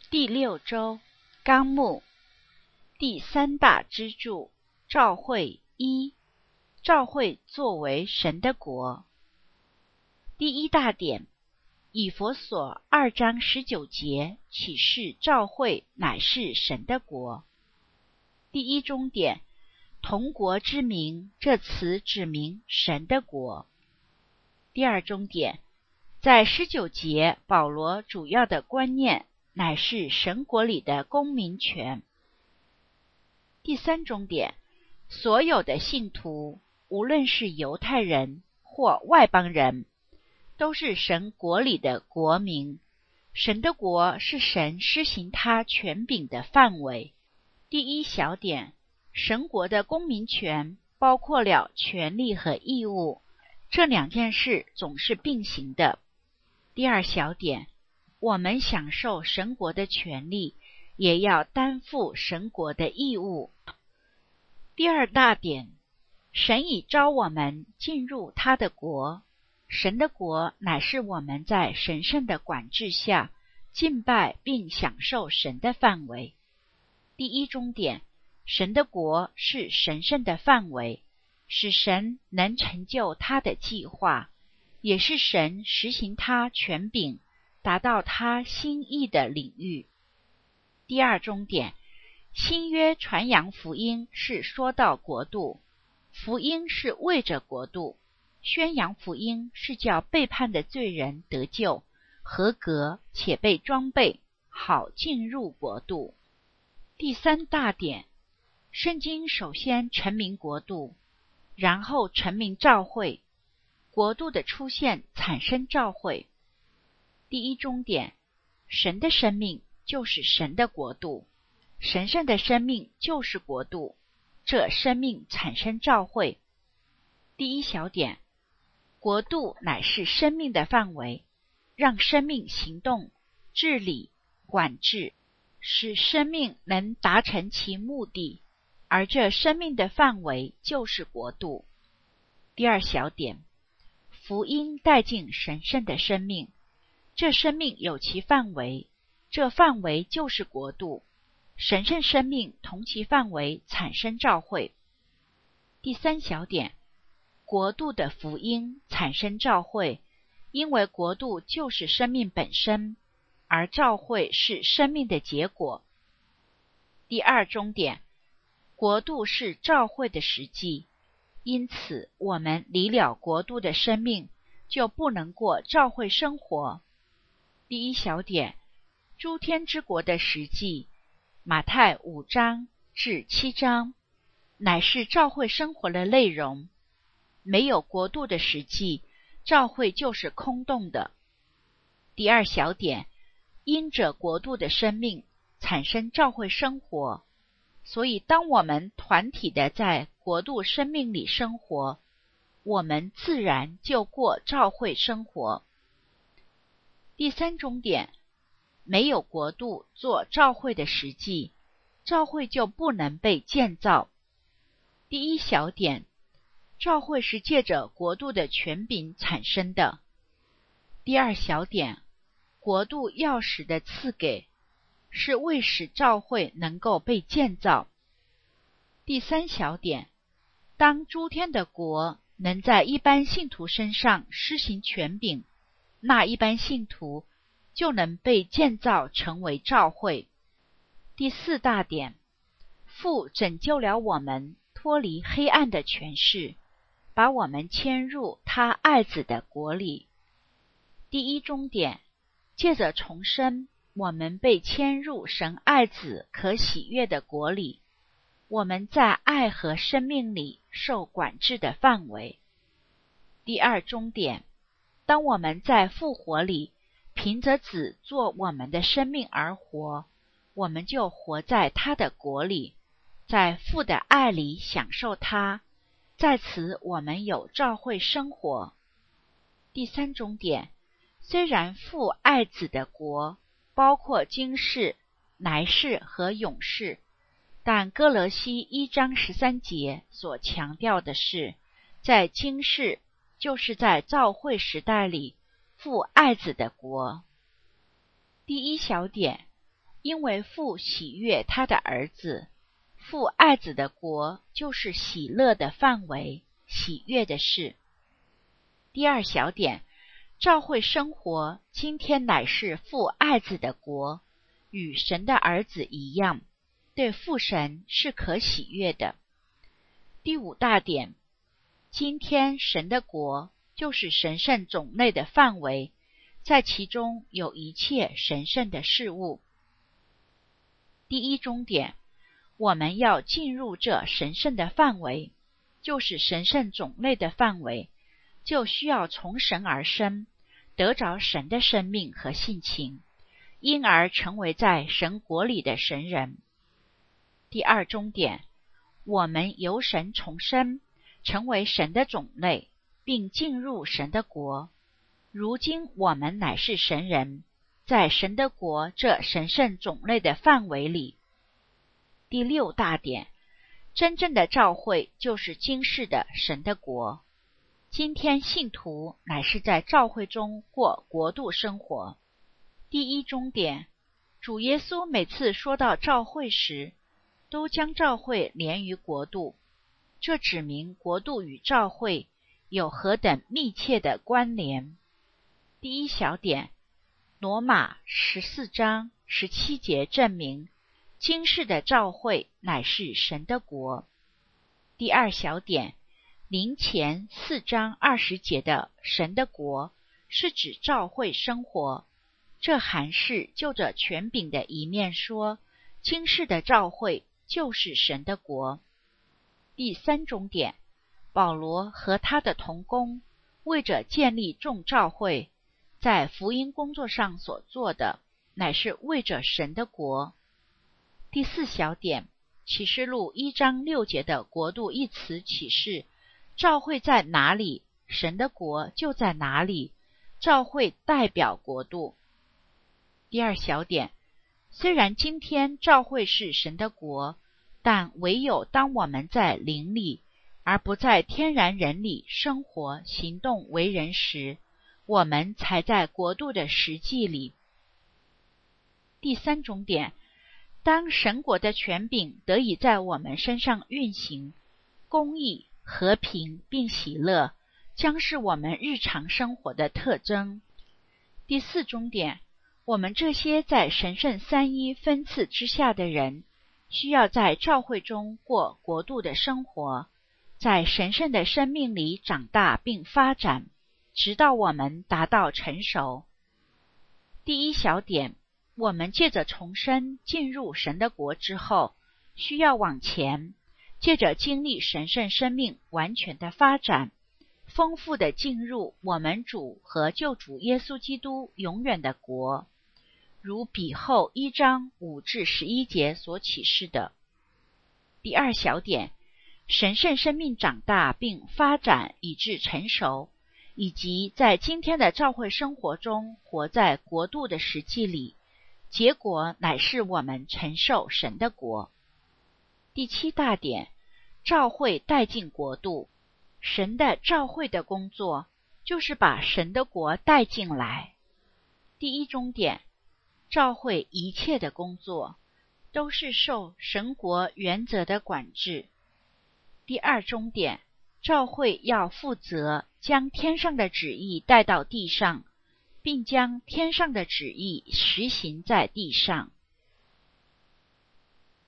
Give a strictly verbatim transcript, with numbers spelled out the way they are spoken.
第六周纲目第三大支柱，召会一，召会作为神的国。第一大点，以弗所二章十九节启示召会乃是神的国。第一中点，同国之名，这词指明神的国。第二中点，在十九节保罗主要的观念乃是神国里的公民权。第三中点，所有的信徒，无论是犹太人或外邦人，都是神国里的国民。神的国是神施行他权柄的范围。第一小点，神国的公民权包括了权利和义务，这两件事总是并行的。第二小点，我们享受神国的权利，也要担负神国的义务。第二大点，神已召我们进入他的国，神的国乃是我们在神圣的管制下敬拜并享受神的范围。第一中点，神的国是神圣的范围，使神能成就他的计划，也是神实行他权柄达到他心意的领域。第二中点，新约传扬福音是说到国度，福音是为着国度，宣扬福音是叫背叛的罪人得救，合格且被装备，好进入国度。第三大点，圣经首先陈明国度，然后陈明召会，国度的出现产生召会。第一中点，神的生命就是神的国度，神圣的生命就是国度，这生命产生召会。第一小点，国度乃是生命的范围，让生命行动、治理、管制，使生命能达成其目的，而这生命的范围就是国度。第二小点，福音带进神圣的生命，这生命有其范围，这范围就是国度，神圣生命同其范围产生召会。第三小点，国度的福音产生召会，因为国度就是生命本身，而召会是生命的结果。第二中点，国度是召会的实际，因此我们离了国度的生命，就不能过召会生活。第一小点，诸天之国的实际，马太五章至七章，乃是召会生活的内容。没有国度的实际，召会就是空洞的。第二小点，因着国度的生命产生召会生活，所以当我们团体的在国度生命里生活，我们自然就过召会生活。第三中点，没有国度做召会的实际，召会就不能被建造。第一小点，召会是借着国度的权柄产生的。第二小点，国度钥匙的赐给，是为使召会能够被建造。第三小点，当诸天的国能在一般信徒身上施行权柄，那一般信徒就能被建造成为召会。第四大点，父拯救了我们脱离黑暗的权势，把我们迁入他爱子的国里。第一中点，借着重生，我们被迁入神爱子可喜悦的国里，我们在爱和生命里受管制的范围。第二中点，当我们在复活里凭着子做我们的生命而活，我们就活在他的国里，在父的爱里享受他，在此我们有召会生活。第三中点，虽然父爱子的国包括今世、来世和永世，但哥罗西一章十三节所强调的是，在今世就是在召会时代里父爱子的国。第一小点， 因为父喜悦他的儿子，父爱子的国就是喜乐的范围，喜悦的事。第二小点，教会生活今天乃是父爱子的国，与神的儿子一样，对父神是可喜悦的。第五大点，今天神的国就是神圣种类的范围，在其中有一切神圣的事物。第一中点，我们要进入这神圣的范围，就是神圣种类的范围，就需要从神而生，得着神的生命和性情，因而成为在神国里的神人。第二中点，我们由神重生，成为神的种类，并进入神的国。如今我们乃是神人，在神的国这神圣种类的范围里。第六大点，真正的教会就是今世的神的国。今天信徒乃是在教会中过国度生活。第一中点，主耶稣每次说到教会时，都将教会连于国度，这指明国度与教会有何等密切的关联。第一小点，罗马十四章十七节证明今世的教会乃是神的国。第二小点，林前四章二十节的神的国是指教会生活，这还是就着权柄的一面说，今世的教会就是神的国。第三中点，保罗和他的同工为着建立众教会，在福音工作上所做的，乃是为着神的国。第四小点，启示录一章六节的国度一词启示，教会在哪里，神的国就在哪里，教会代表国度。第二小点，虽然今天教会是神的国，但唯有当我们在灵里，而不在天然人里生活行动为人时，我们才在国度的实际里。第三种点，当神国的权柄得以在我们身上运行，公义、和平并喜乐将是我们日常生活的特征。第四种点，我们这些在神圣三一分赐之下的人，需要在教会中过国度的生活，在神圣的生命里长大并发展，直到我们达到成熟。第一小点，我们借着重生进入神的国之后，需要往前，借着经历神圣生命完全的发展，丰富的进入我们主和救主耶稣基督永远的国，如彼后一章五至十一节所启示的。第二小点，神圣生命长大并发展以致成熟，以及在今天的教会生活中活在国度的实际里，结果乃是我们承受神的国。第七大点，教会带进国度。神的教会的工作就是把神的国带进来。第一中点，教会一切的工作都是受神国原则的管制。第二中点，教会要负责将天上的旨意带到地上，并将天上的旨意实行在地上。